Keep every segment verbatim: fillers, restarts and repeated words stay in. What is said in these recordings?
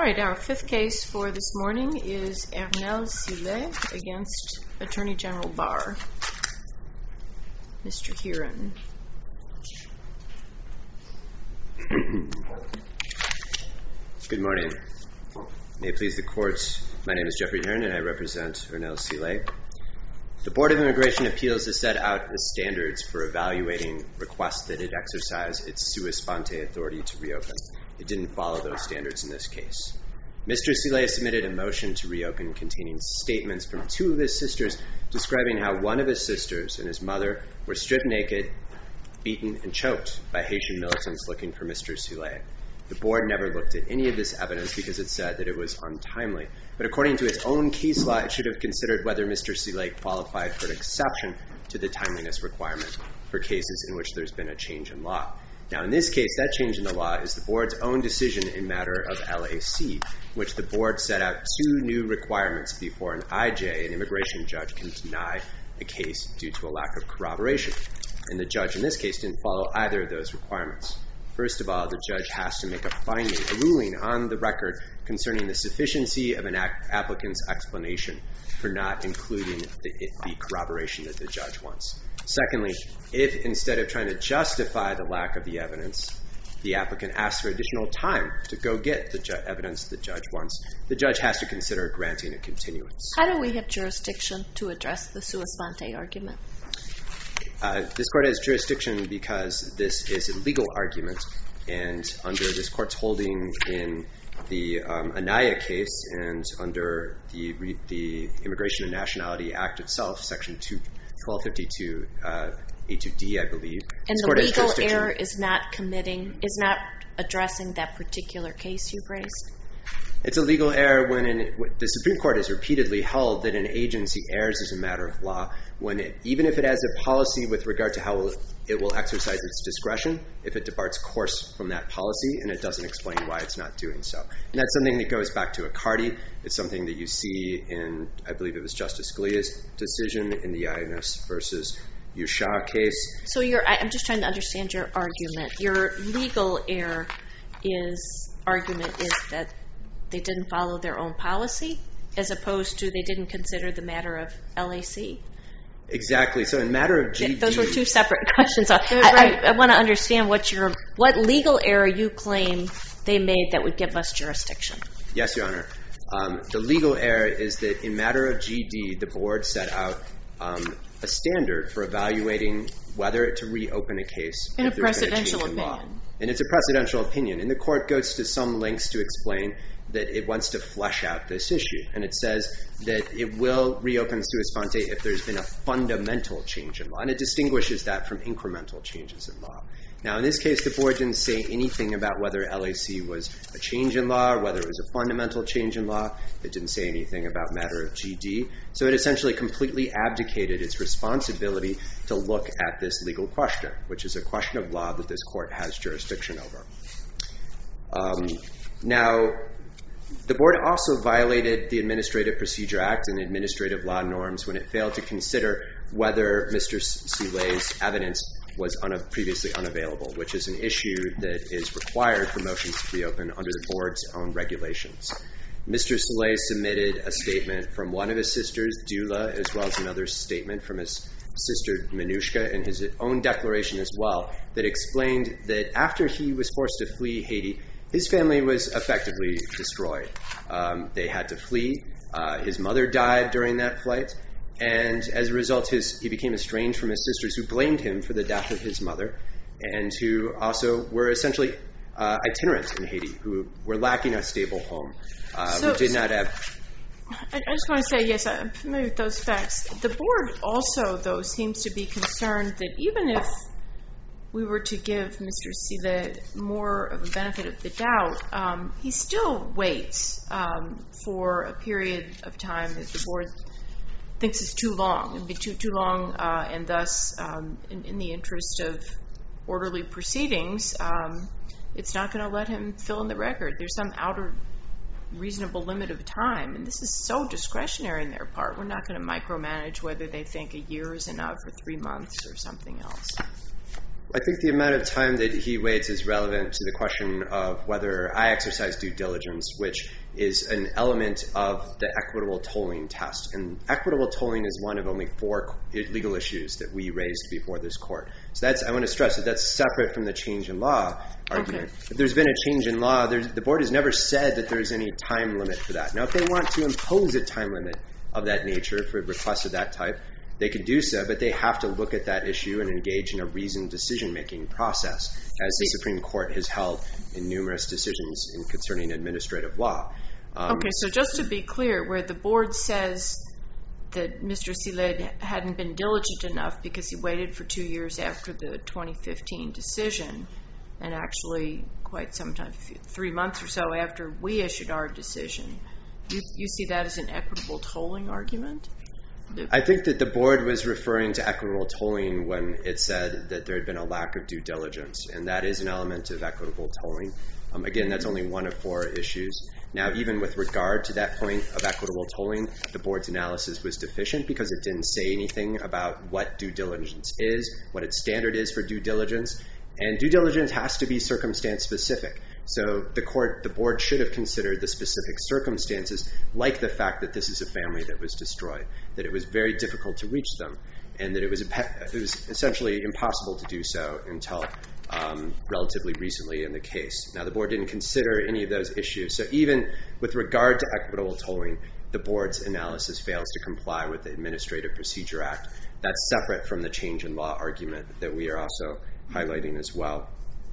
right, our fifth case for this morning is Ernel Sillet against Attorney General Barr. Mister Heron. Good morning. May it please the Court, my name is Jeffrey Heron and I represent Ernel Sillet. The Board of Immigration Appeals has set out the standards for evaluating requests that it exercise its sua sponte authority to reopen. It didn't follow those standards in this case. Mister Sillet submitted a motion to reopen containing statements from two of his sisters describing how one of his sisters and his mother were stripped naked, beaten, and choked by Haitian militants looking for Mister Sillet. The Board never looked at any of this evidence because it said that it was untimely. But according to its own case law, it should have considered whether Mister Sillet qualified for an exception to the timeliness requirement for cases in which there's been a change in law. Now, in this case, that change in the law is the Board's own decision in matter of L A C, which the Board set out two new requirements before an I J, an immigration judge, can deny a case due to a lack of corroboration. And the judge in this case didn't follow either of those requirements. First of all, the judge has to make a finding, a ruling on the record concerning the sufficiency of an applicant's explanation for not including the, the corroboration that the judge wants. Secondly, if instead of trying to justify the lack of the evidence, the applicant asks for additional time to go get the ju- evidence the judge wants, the judge has to consider granting a continuance. How do we have jurisdiction to address the sua sponte argument? Uh, this court has jurisdiction because this is a legal argument, and under this court's holding in the um, Anaya case and under the re- the Immigration and Nationality Act itself, Section twelve fifty-two uh, A two D, I believe. And the legal error is not committing, is not addressing that particular case you've raised? It's a legal error when an, the Supreme Court has repeatedly held that an agency errs as a matter of law when it, even if it has a policy with regard to how it will exercise its discretion, if it departs course from that policy and it doesn't explain why it's not doing so. And that's something that goes back to Accardi. It's something that you see in, I believe it was Justice Scalia's decision in the I N S versus Usha case. So you're, I'm just trying to understand your argument. Your legal error is, argument is that they didn't follow their own policy as opposed to they didn't consider the matter of L A C? Exactly. So in matter of G D... Those were two separate questions. I, I, I want to understand what your what legal error you claim they made that would give us jurisdiction. Yes, Your Honor. Um, the legal error is that in matter of G D, the board set out um, a standard for evaluating whether to reopen a case. In a a precedential opinion. Law. And it's a precedential opinion. And the court goes to some lengths to explain that it wants to flesh out this issue. And it says that it will reopen sua sponte if there's been a fundamental change in law. And it distinguishes that from incremental changes in law. Now, in this case, the board didn't say anything about whether L A C was a change in law or whether it was a fundamental change in law. It didn't say anything about matter of G D. So it essentially completely abdicated its responsibility to look at this legal question, which is a question of law that this court has jurisdiction over. Um, now, the board also violated the Administrative Procedure Act and administrative law norms when it failed to consider whether Mister Sillet's evidence was un- previously unavailable, which is an issue that is required for motions to reopen under the board's own regulations. Mister Sillet submitted a statement from one of his sisters, Dula, as well as another statement from his sister, Manushka, and his own declaration as well, that explained that after he was forced to flee Haiti, his family was effectively destroyed. Um, they had to flee. Uh, his mother died during that flight. And as a result, his, he became estranged from his sisters who blamed him for the death of his mother and who also were essentially uh, itinerant in Haiti, who were lacking a stable home, uh, so, who did not have... I, I just want to say, yes, I'm familiar with those facts. The board also, though, seems to be concerned that even if we were to give Mister Sillet more of a benefit of the doubt, um, he still waits um, for a period of time that the board thinks is too long, and be too too long, uh, and thus, um, in, in the interest of orderly proceedings, um, it's not going to let him fill in the record. There's some outer reasonable limit of time, and this is so discretionary in their part. We're not going to micromanage whether they think a year is enough or three months or something else. I think the amount of time that he waits is relevant to the question of whether I exercise due diligence, which is an element of the equitable tolling test. And equitable tolling is one of only four legal issues that we raised before this court. So that's, I want to stress that that's separate from the change in law argument. Okay. If there's been a change in law, the board has never said that there's any time limit for that. Now, if they want to impose a time limit of that nature for requests of that type, they can do so, but they have to look at that issue and engage in a reasoned decision-making process, as the Supreme Court has held in numerous decisions in concerning administrative law. Um, Okay, so just to be clear, where the board says that Mister Seeley hadn't been diligent enough because he waited for two years after the twenty fifteen decision, and actually quite some time, three months or so after we issued our decision, you, you see that as an equitable tolling argument? I think that the board was referring to equitable tolling when it said that there had been a lack of due diligence, and that is an element of equitable tolling. Um, again, that's only one of four issues. Now, even with regard to that point of equitable tolling, the board's analysis was deficient because it didn't say anything about what due diligence is, what its standard is for due diligence, and due diligence has to be circumstance specific. So the court, the board should have considered the specific circumstances, like the fact that this is a family that was destroyed, that it was very difficult to reach them, and that it was, it was essentially impossible to do so until um, relatively recently in the case. Now, the board didn't consider any of those issues. So even with regard to equitable tolling, the board's analysis fails to comply with the Administrative Procedure Act. That's separate from the change in law argument that we are also highlighting as well.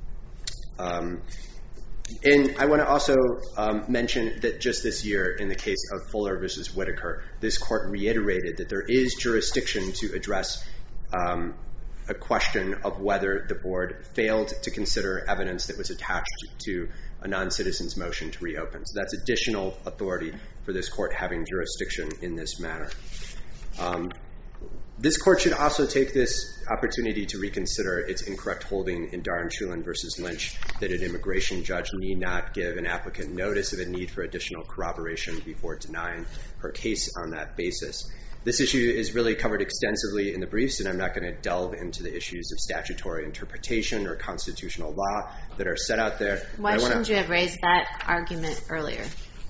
Um, And I want to also um, mention that just this year, in the case of Fuller versus Whitaker, this court reiterated that there is jurisdiction to address um, a question of whether the board failed to consider evidence that was attached to a non-citizen's motion to reopen. So that's additional authority for this court having jurisdiction in this matter. Um, This court should also take this opportunity to reconsider its incorrect holding in Darren-Chulin versus Lynch that an immigration judge need not give an applicant notice of a need for additional corroboration before denying her case on that basis. This issue is really covered extensively in the briefs, and I'm not going to delve into the issues of statutory interpretation or constitutional law that are set out there. Why wanna, shouldn't you have raised that argument earlier?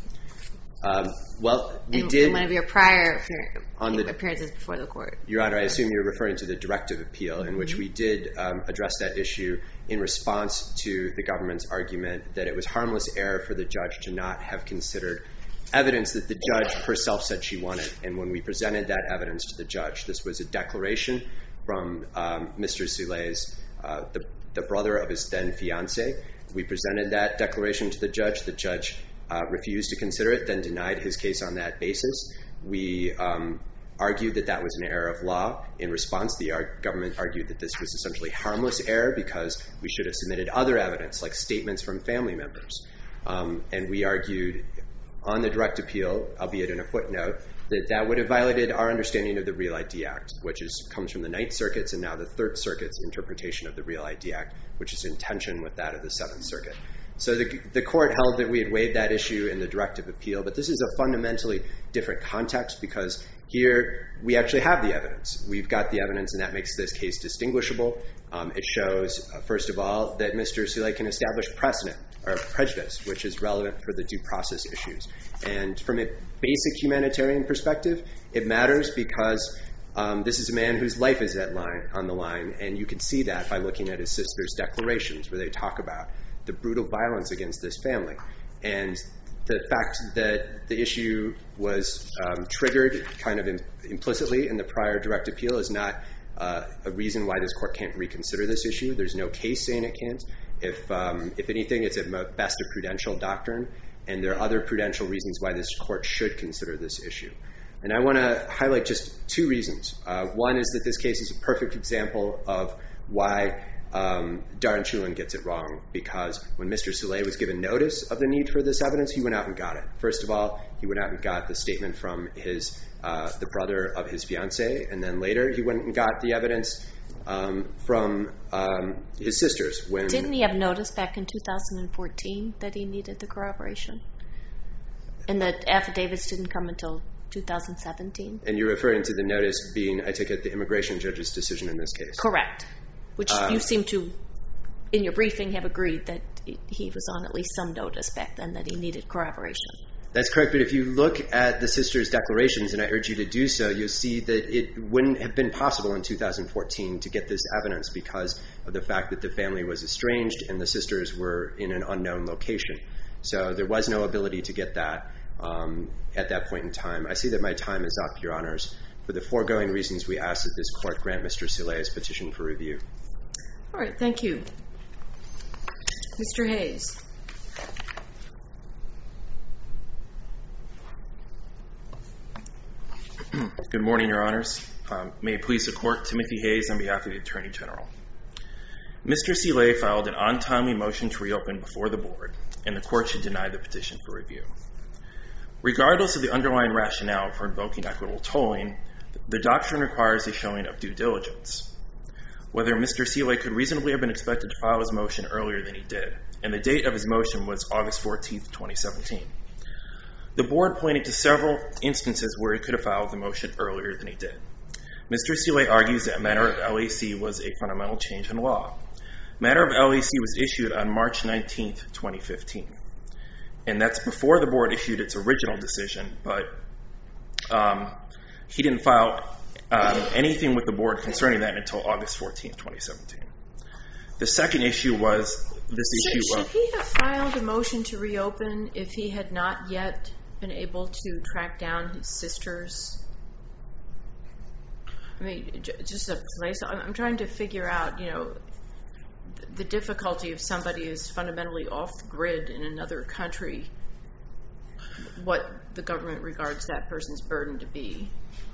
Um, well, we in, did... in one of your prior appear- on the, appearances before the court. Your Honor, I assume you're referring to the directive appeal, in which we did um, address that issue in response to the government's argument that it was harmless error for the judge to not have considered evidence that the judge herself said she wanted. And when we presented that evidence to the judge, this was a declaration from um, Mister Souley's, uh, the, the brother of his then fiancé. We presented that declaration to the judge. The judge uh, refused to consider it, then denied his case on that basis. We um, argued that that was an error of law. In response, the ar- government argued that this was essentially harmless error because we should have submitted other evidence, like statements from family members. Um, and we argued on the direct appeal, albeit in a footnote, that that would have violated our understanding of the Real I D Act, which is, comes from the Ninth Circuit's and now the Third Circuit's interpretation of the Real I D Act, which is in tension with that of the Seventh Circuit. So the, the court held that we had waived that issue in the directive appeal, but this is a fundamentally different context because here we actually have the evidence. We've got the evidence, and that makes this case distinguishable. Um, it shows, uh, first of all, that Mister Souley can establish precedent or prejudice, which is relevant for the due process issues. And from a basic humanitarian perspective, it matters because um, this is a man whose life is at line, on the line, and you can see that by looking at his sister's declarations where they talk about the brutal violence against this family. And the fact that the issue was um, triggered kind of in, implicitly in the prior direct appeal is not uh, a reason why this court can't reconsider this issue. There's no case saying it can't. If, um, if anything, it's at best a prudential doctrine, and there are other prudential reasons why this court should consider this issue. And I want to highlight just two reasons. Uh, one is that this case is a perfect example of why Um, Darren-Chulin gets it wrong, because when Mister Souley was given notice of the need for this evidence, he went out and got it. First of all, he went out and got the statement from his uh, the brother of his fiancée, and then later he went and got the evidence um, from um, his sisters. When Didn't he have notice back in two thousand fourteen that he needed the corroboration? And the affidavits didn't come until two thousand seventeen? And you're referring to the notice being, I take it, the immigration judge's decision in this case? Correct. which Um, you seem to, in your briefing, have agreed that he was on at least some notice back then that he needed corroboration. That's correct, but if you look at the sisters' declarations, and I urge you to do so, you'll see that it wouldn't have been possible in two thousand fourteen to get this evidence because of the fact that the family was estranged and the sisters were in an unknown location. So there was no ability to get that um, at that point in time. I see that my time is up, Your Honors. For the foregoing reasons, we ask that this court grant Mister Sile's petition for review. All right, thank you. Mister Hayes. Good morning, Your Honors. Um, may it please the Court, Timothy Hayes on behalf of the Attorney General. Mister Sile filed an untimely motion to reopen before the Board, and the Court should deny the petition for review. Regardless of the underlying rationale for invoking equitable tolling, the doctrine requires a showing of due diligence. Whether Mister Sile could reasonably have been expected to file his motion earlier than he did, and the date of his motion was August fourteenth, twenty seventeen. The Board pointed to several instances where he could have filed the motion earlier than he did. Mister Sile argues that matter of L A C was a fundamental change in law. Matter of L A C was issued on March nineteenth, twenty fifteen. And that's before the Board issued its original decision, but um, he didn't file um, anything with the Board concerning that until August fourteenth, twenty seventeen. The second issue was this issue should, of... Should he have filed a motion to reopen if he had not yet been able to track down his sisters? I mean, just a place. I'm trying to figure out, you know, the difficulty if somebody is fundamentally off the grid in another country, what the government regards that person's burden to be.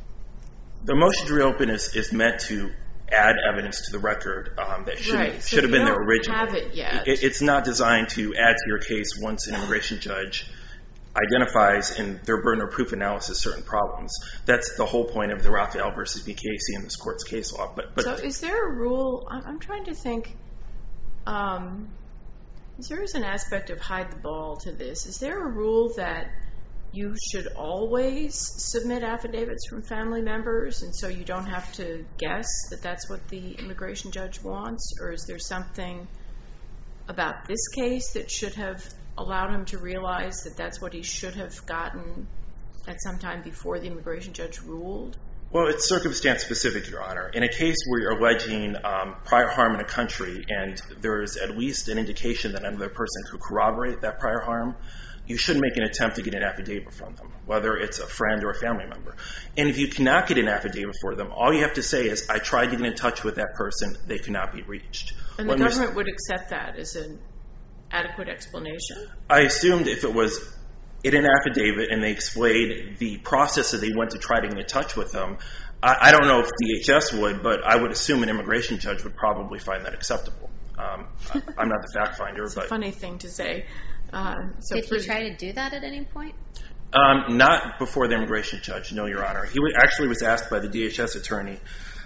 The motion to reopen is, is meant to add evidence to the record um, that should, right. so should have been there don't originally. Have it yet. It, it's not designed to add to your case once an immigration judge identifies in their burden of proof analysis certain problems. That's the whole point of the Raphael versus B Casey in this court's case law. But, but so is there a rule? I'm, I'm trying to think. Um, is there is an aspect of hide the ball to this? Is there a rule that you should always submit affidavits from family members, and so you don't have to guess that that's what the immigration judge wants? Or is there something about this case that should have allowed him to realize that that's what he should have gotten at some time before the immigration judge ruled? Well, it's circumstance specific, Your Honor. In a case where you're alleging um, prior harm in a country and there's at least an indication that another person could corroborate that prior harm, you should make an attempt to get an affidavit from them, whether it's a friend or a family member. And if you cannot get an affidavit for them, all you have to say is, I tried to get in touch with that person, they cannot be reached. And When the we- government would accept that as an adequate explanation? I assumed if it was in an affidavit and they explained the process that they went to try to get in touch with them, I, I don't know if D H S would, but I would assume an immigration judge would probably find that acceptable. Um, I, I'm not the fact finder. It's but a funny thing to say. Uh, so Did for- he try to do that at any point? Um, not before the immigration judge, no, Your Honor. He was, actually was asked by the D H S attorney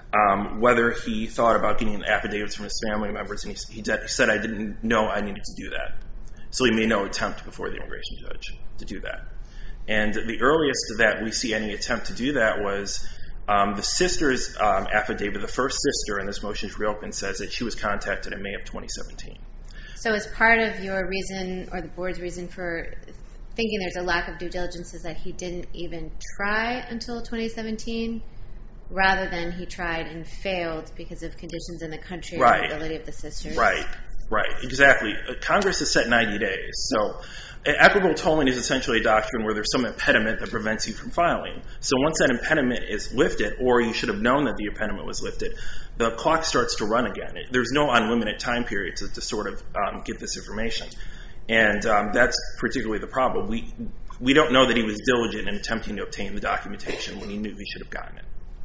um, whether he thought about getting affidavits from his family members, and he, he, did, he said, I didn't know I needed to do that. So he made no attempt before the immigration judge to do that. And the earliest that we see any attempt to do that was um, the sister's um, affidavit. The first sister in this motion to reopen says that she was contacted in May of twenty seventeen. So as part of your reason, or the board's reason for thinking there's a lack of due diligence, is that he didn't even try until twenty seventeen, rather than he tried and failed because of conditions in the country Right. and the ability of the sisters? Right, right, exactly. Uh, Congress has set ninety days. So uh, equitable tolling is essentially a doctrine where there's some impediment that prevents you from filing. So once that impediment is lifted, or you should have known that the impediment was lifted, the clock starts to run again. It, there's no unlimited time period to, to sort of um, get this information. And um, that's particularly the problem. We we don't know that he was diligent in attempting to obtain the documentation when he knew he should have gotten it.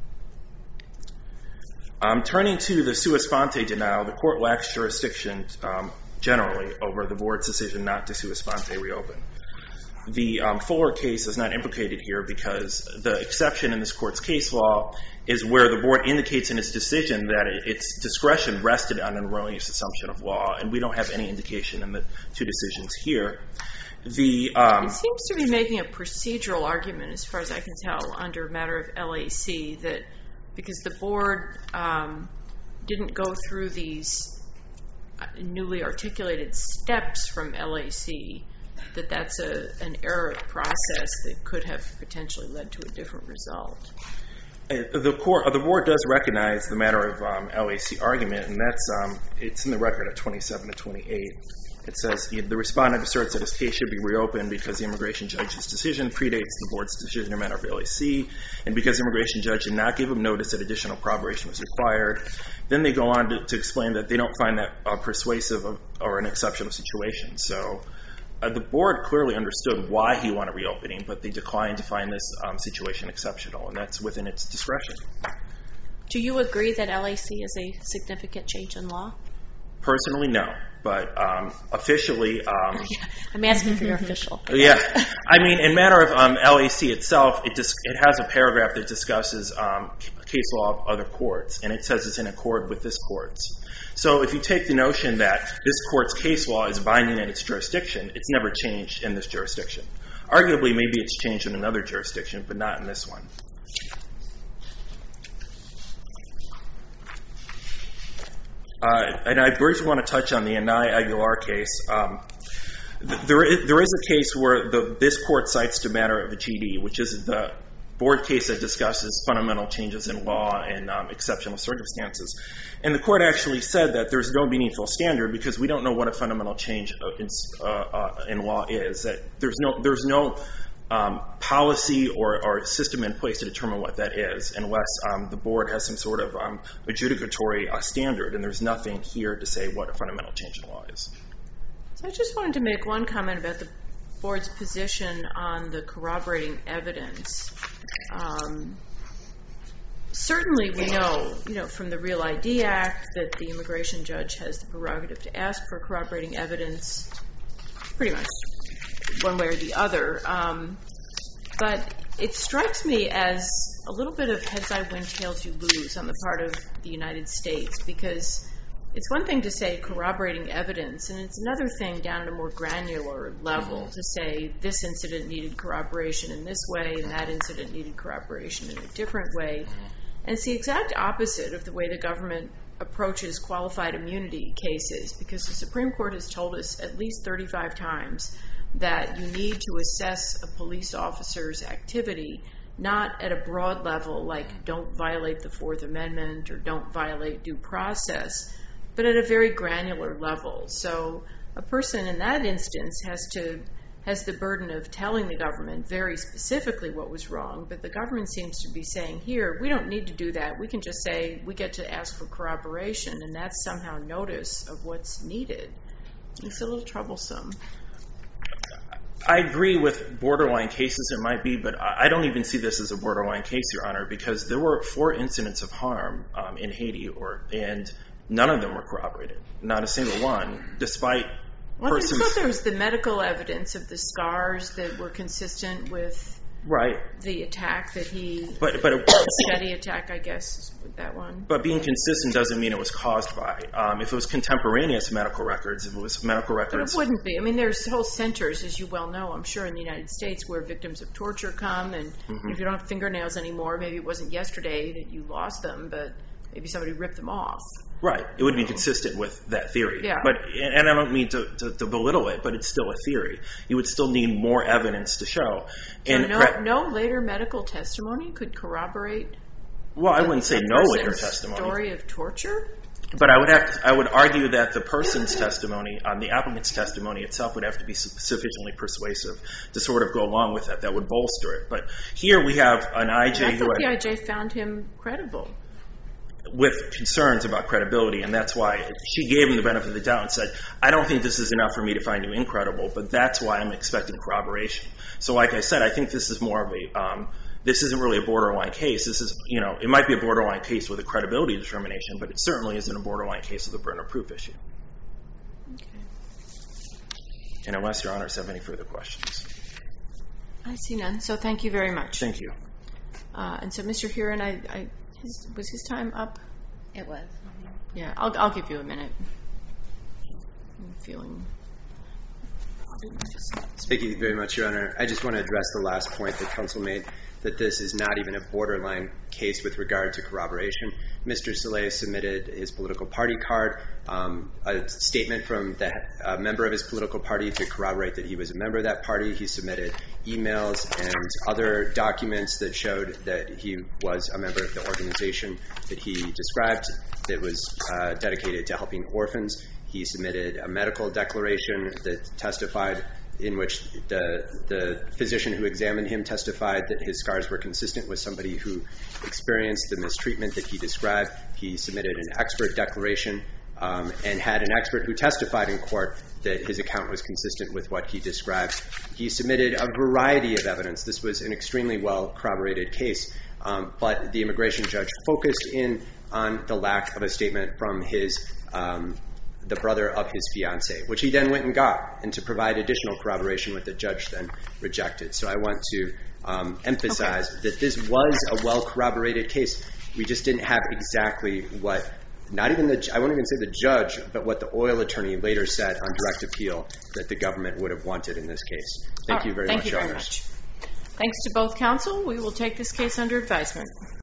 Um, turning to the sua sponte denial, the court lacks jurisdiction um, generally over the board's decision not to sua sponte reopen. The um, Fuller case is not implicated here because the exception in this court's case law is where the board indicates in its decision that it, its discretion rested on an erroneous assumption of law, and we don't have any indication in the two decisions here. The um, It seems to be making a procedural argument, as far as I can tell, under a matter of L A C, that because the board um, didn't go through these newly articulated steps from L A C, that that's a, an error of process that could have potentially led to a different result. The court, the board does recognize the matter of um, L A C argument, and that's um, it's in the record at twenty-seven to twenty-eight. It says the respondent asserts that his case should be reopened because the immigration judge's decision predates the board's decision in matter of L A C, and because the immigration judge did not give him notice that additional corroboration was required. Then they go on to, to explain that they don't find that uh, persuasive of, or an exceptional situation. So uh, the board clearly understood why he wanted reopening, but they declined to find this um, situation exceptional, and that's within its discretion. Do you agree that L A C is a significant change in law? Personally, no. But um, officially... Um, yeah, I'm asking for your official. Yeah. I mean, in matter of um, L A C itself, it, dis- it has a paragraph that discusses um, case law of other courts, and it says it's in accord with this court's. So if you take the notion that this court's case law is binding in its jurisdiction, it's never changed in this jurisdiction. Arguably, maybe it's changed in another jurisdiction, but not in this one. Uh, and I briefly want to touch on the Anai Aguilar case. Um, th- there, is, there is a case where the, this court cites the matter of a G D, which is the board case that discusses fundamental changes in law and um, exceptional circumstances. And the court actually said that there's no meaningful standard because we don't know what a fundamental change in, uh, uh, in law is. That there's no there's no um, policy or, or system in place to determine what that is, unless um, the board has some sort of um, adjudicatory uh, standard. And there's nothing here to say what a fundamental change in law is. So I just wanted to make one comment about the board's position on the corroborating evidence. Um, certainly we know, you know, from the Real I D Act that the immigration judge has the prerogative to ask for corroborating evidence pretty much one way or the other. Um, but it strikes me as a little bit of heads I win, tails you lose on the part of the United States, because it's one thing to say corroborating evidence, and it's another thing down at a more granular level mm-hmm. to say this incident needed corroboration in this way and that incident needed corroboration in a different way. Mm-hmm. And it's the exact opposite of the way the government approaches qualified immunity cases, because the Supreme Court has told us at least thirty-five times that you need to assess a police officer's activity not at a broad level like don't violate the Fourth Amendment or don't violate due process, but at a very granular level. So a person in that instance has to has the burden of telling the government very specifically what was wrong, but the government seems to be saying here, we don't need to do that. We can just say we get to ask for corroboration, and that's somehow notice of what's needed. It's a little troublesome. I agree with borderline cases it might be, but I don't even see this as a borderline case, Your Honor, because there were four incidents of harm um, in Haiti, or and none of them were corroborated. Not a single one, despite well, persons... I thought there was the medical evidence of the scars that were consistent with right. the attack that he... But, but it, steady attack, I guess, with that one. But being consistent doesn't mean it was caused by. Um, if it was contemporaneous medical records, if it was medical records... But it wouldn't be. I mean, there's whole centers, as you well know, I'm sure, in the United States where victims of torture come, and mm-hmm. if you don't have fingernails anymore, maybe it wasn't yesterday that you lost them, but maybe somebody ripped them off. Right. It would be consistent with that theory. Yeah. But, and I don't mean to, to, to belittle it, but it's still a theory. You would still need more evidence to show. So and no, pre- no later medical testimony could corroborate Well, I the, wouldn't say the no later testimony. story of torture? But I would have to, I would argue that the person's testimony, um, the applicant's testimony itself would have to be sufficiently persuasive to sort of go along with that. That would bolster it. But here we have an I J and I who thought had, the I J found him credible. with concerns about credibility, and that's why she gave him the benefit of the doubt and said, I don't think this is enough for me to find you incredible, but that's why I'm expecting corroboration. So like I said, I think this is more of a, um, this isn't really a borderline case. This is, you know, it might be a borderline case with a credibility determination, but it certainly isn't a borderline case with a burden of proof issue. Okay. And unless Your Honors have any further questions. I see none, so thank you very much. Thank you. Uh, and so Mister Huron, I, I His, was his time up? It was. Yeah, I'll, I'll give you a minute. I'm feeling Thank you very much, Your Honor. I just want to address the last point that counsel made, that this is not even a borderline case with regard to corroboration. Mister Saleh submitted his political party card, um, a statement from the uh, member of his political party to corroborate that he was a member of that party. He submitted emails and other documents that showed that he was a member of the organization that he described that was uh, dedicated to helping orphans. He submitted a medical declaration that testified in which the the physician who examined him testified that his scars were consistent with somebody who experienced the mistreatment that he described. He submitted an expert declaration um, and had an expert who testified in court that his account was consistent with what he described. He submitted a variety of evidence. This was an extremely well corroborated case, um, but the immigration judge focused in on the lack of a statement from his um, the brother of his fiancée, which he then went and got, and to provide additional corroboration, what the judge then rejected. So I want to um, emphasize okay. that this was a well-corroborated case. We just didn't have exactly what, not even the, I won't even say the judge, but what the oil attorney later said on direct appeal that the government would have wanted in this case. Thank right, you very thank much, you very Your much. Thanks to both counsel. We will take this case under advisement.